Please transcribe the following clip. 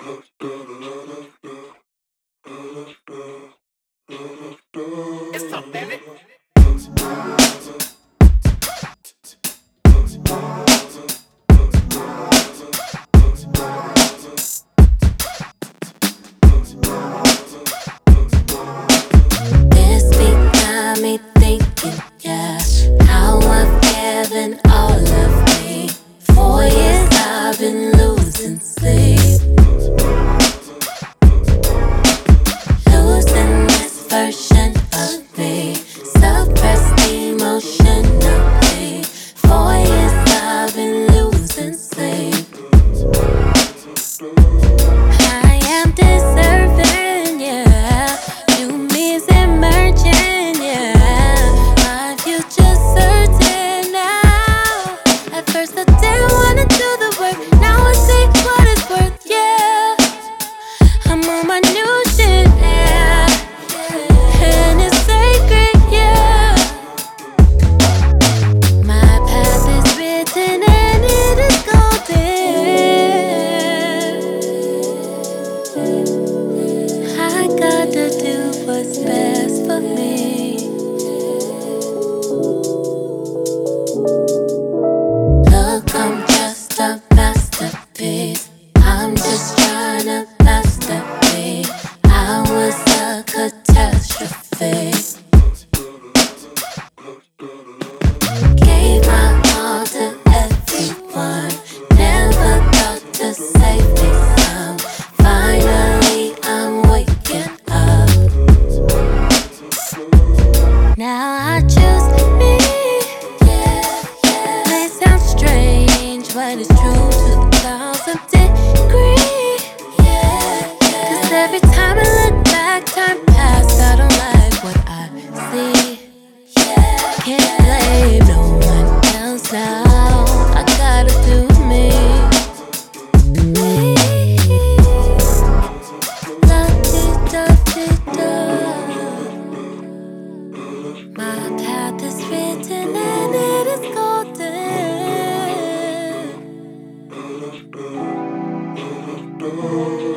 It's up, damn it. This beat got me thinking, yeah, how I've given all of me. 4 years I've been losing sleep, losing this version of me, suppressed emotionally. 4 years I've been losing sleep. I am deserving, yeah. New me's emerging, yeah. My future's certain now. At first I didn't wanna do the work, now I see what it's worth, yeah. I'm on my new shit, yeah. And it's sacred, yeah. My path is written and it is golden. I gotta do what's best for me. Look, I'm just a masterpiece. I'm just trying to master me. I was a catastrophe. Gave my all to everyone. Never thought to save me some. Finally, I'm waking up. Now I choose me. Yeah, yeah. May sound strange, but it's true to 1,000 degrees. Yeah, yeah. 'Cause every time I look back, time passed. I don't like what I see. Can't blame no one else now. I gotta do me. La-di-da-di-da. My path is written and it is golden.